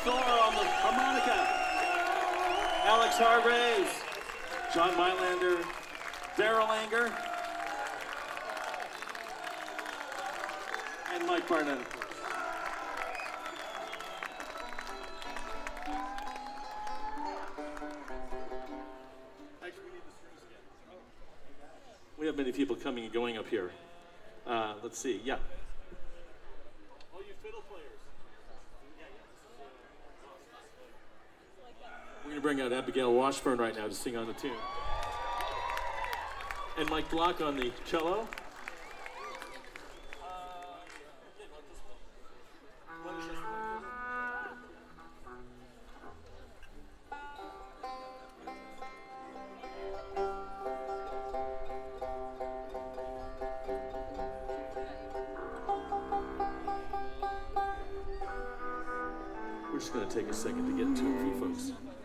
Sora on the harmonica. Alex Hargraves, John Mylander, Daryl Anger, and Mike Barnett. We have many people coming and going up here. Let's see, yeah. All you fiddle players. We're gonna bring out Abigail Washburn right now to sing on the tune. And Mike Block on the cello. We're just going to take a second to get to a few folks.